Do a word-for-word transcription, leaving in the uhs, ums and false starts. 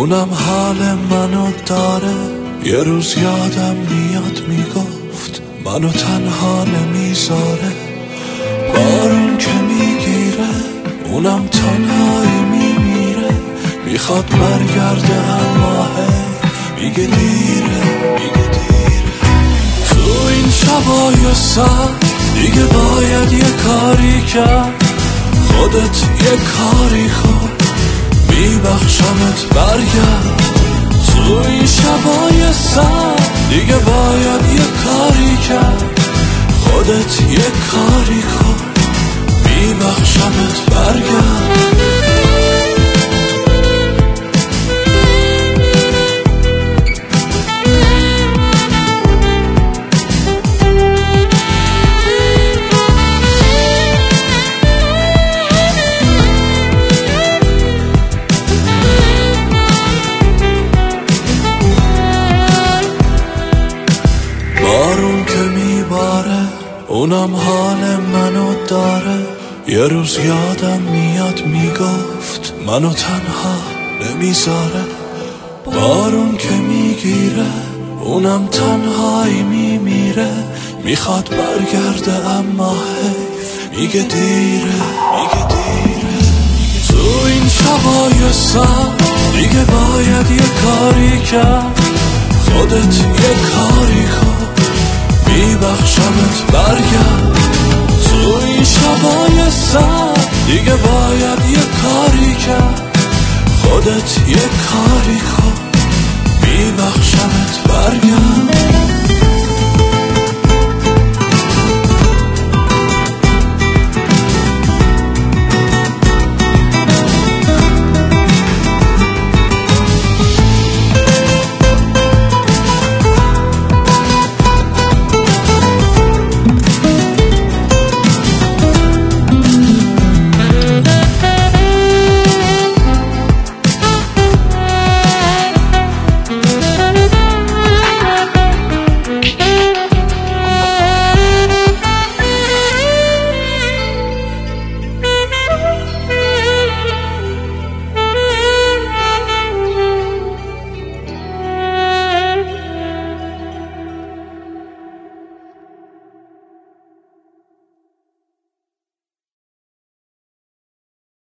اونم حال منو داره. یه روز یادم میاد میگفت منو تنها نمیذاره. بارون که میگیره اونم تنهایی میمیره. میخواد برگرده اما هی میگه دیره. تو این شبای سرد دیگه باید یه کاری کرد. خودت یه کاری کن میبخشمت برگرد. تو این شبای سرد دیگه باید یه کاری کرد. خودت یه کاری کن میبخشمت برگرد. بارون که میباره اونم حال منو داره. یه روز یادم میاد میگفت منو تنها نمیذاره. بارون که میگیره اونم تنهایی میمیره. میخواد برگرده اما حیف میگه دیره. تو این شبای سرد دیگه باید یه کاری کرد. خودت یه کاری کن میبخشمت برگرد. تو این شبای سرد دیگه باید یه کاری کرد. خودت یه کاری کن